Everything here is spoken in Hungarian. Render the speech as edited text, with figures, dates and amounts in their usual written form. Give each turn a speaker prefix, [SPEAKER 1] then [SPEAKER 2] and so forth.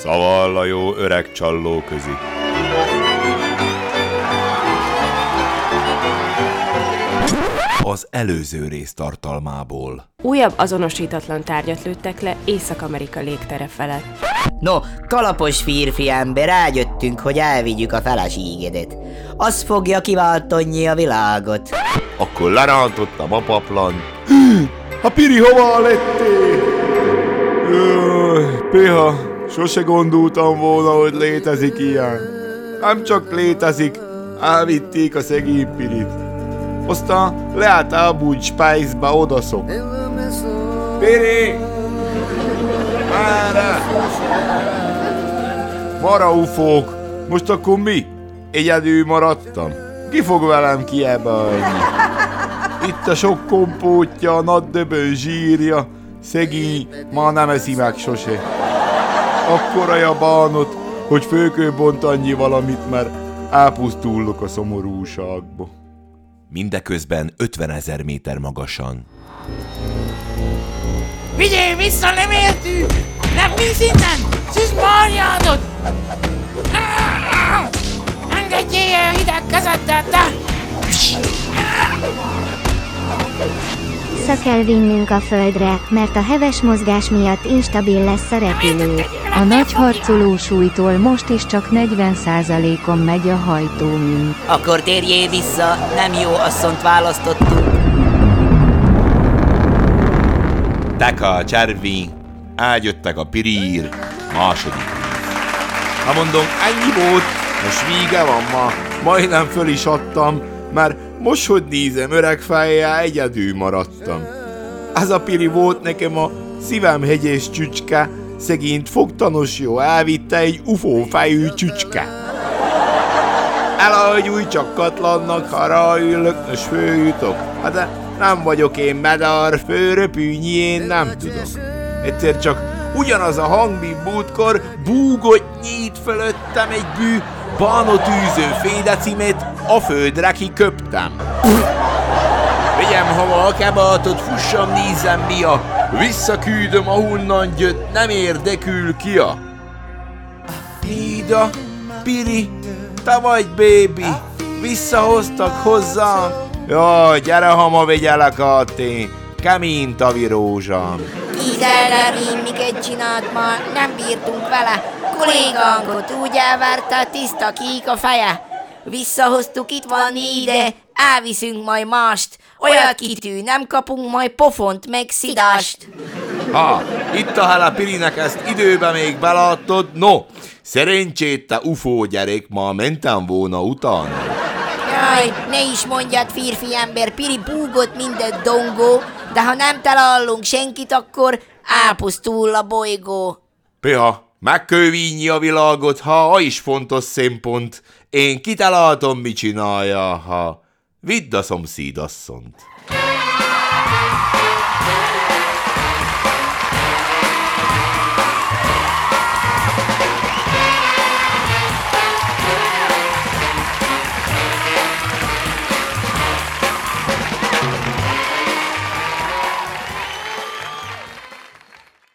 [SPEAKER 1] Szavall a jó öreg csalló közi. Az előző rész tartalmából.
[SPEAKER 2] Újabb azonosítatlan tárgyat lőttek le Észak-Amerika légtere felett.
[SPEAKER 3] No, kalapos férfi ember, rájöttünk, hogy elvigyük a feleségedet. Az fogja kiváltani a világot.
[SPEAKER 1] Akkor lerántottam a paplan. A Piri hova lettél? Péha, sose gondoltam volna, hogy létezik ilyen. Nem csak létezik, elvitték a szegény Pirit. Aztán leálltál úgy Spice-ba odaszok. Piri! Mára! Mara ufók! Most akkor mi? Egyedül maradtam? Ki fog velem kiebelni? Itt a sok kompótja, a naddöbön zsírja, szegény, már nem eszi meg sose. Akkora a bánat, hogy föl kell bontani valamit, mert elpusztullok a szomorúságba. Mindeközben 50 000 méter magasan.
[SPEAKER 4] Vigyél vissza, nem értünk! Nem víz innen! Szűz Mariánot! Engedjél el hideg kezeddel, te!
[SPEAKER 5] Vissza kell vinnünk a földre, mert a heves mozgás miatt instabil lesz a repülő.
[SPEAKER 6] A nagy harcoló súlytól most is csak 40%-on megy a hajtómű.
[SPEAKER 3] Akkor térjél vissza, nem jó asszont választottunk.
[SPEAKER 1] Teka, Cservi, eljöttek a Pirír, második. Ha mondom, ennyi volt, most vége van ma, majdnem föl is adtam, mert most, hogy nézem, öreg fejjel egyedül maradtam. Ez a Piri volt nekem a szívem hegyes csücske, szegényt fogtanos jó, elvitte egy ufófejű csücske. Elahogy úgy csak katlannak, ha ráülök, most följutok. Hát de nem vagyok én medar, főröpűnyi, én nem tudom. Egyszer csak ugyanaz a hang, mint múltkor, búgott nyít fölöttem egy bű, bánatűző fédecimét, a földre kiköptem. Vigyem hova a kebátot, fussam, nézem mi a, visszaküldöm ahonnan jött, nem érdekül ki a. Hída, Piri, te vagy, baby, visszahoztak hozzám. Jaj, gyere, ha ma vigyelek át én, kemény tavirózsám.
[SPEAKER 7] Kízellel, miket csinált ma, nem bírtunk vele. Kollégánkat úgy elvárta, tiszta kék a feje. Visszahoztuk, itt van ide, elviszünk majd mást. Olyan kitű, nem kapunk majd pofont meg szidást.
[SPEAKER 1] Ha, itt a hele Pirinek, ezt időben még belátod, no, szerencsét te ufó gyerek, ma mentem volna utána.
[SPEAKER 7] Jaj, ne is mondjad, férfi ember, Piri búgott minden dongó, de ha nem találunk senkit, akkor elpusztul a bolygó.
[SPEAKER 1] Piha, megkövínyi a világot, ha is fontos szempont. Én kitaláltam, mit csinálja, ha vidd a szomszédasszont.